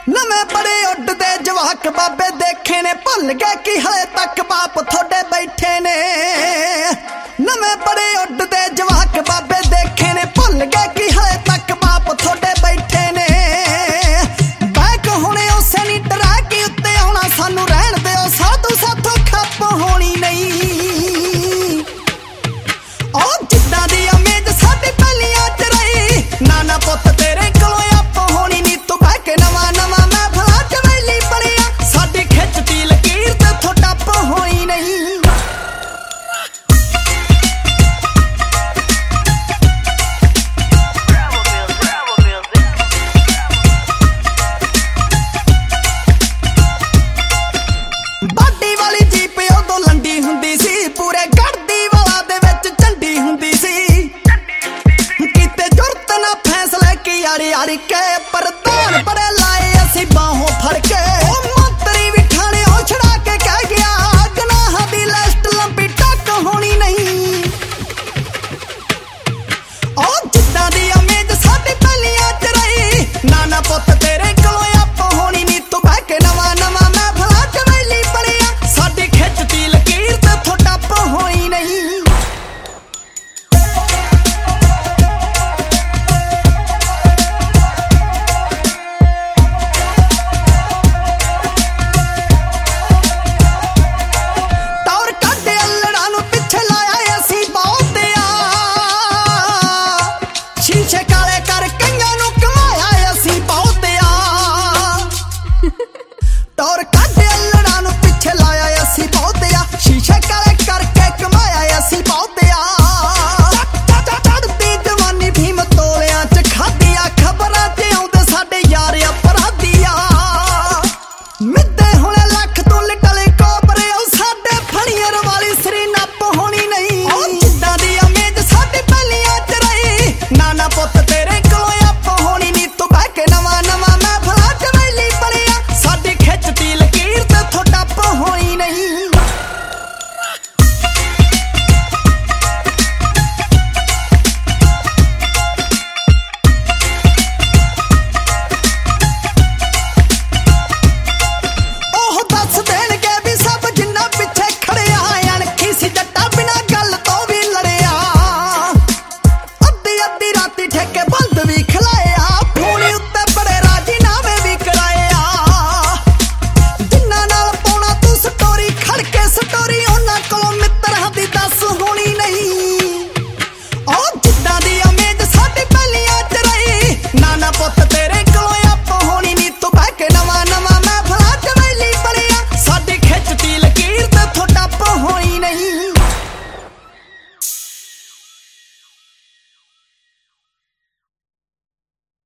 नवे बड़े उड्डदे जवाक बाबे देखे ने, भुल गए कि हले तक बाप थोड़े बैठे ने। नवे बड़े उड्डदे जवाक बाबे देखे ने, भुल गए कि हले तक बाप थोड़े बैठे ने। बैक हुणे उसे नी डरा कि उत्ते आउणा सानू रहण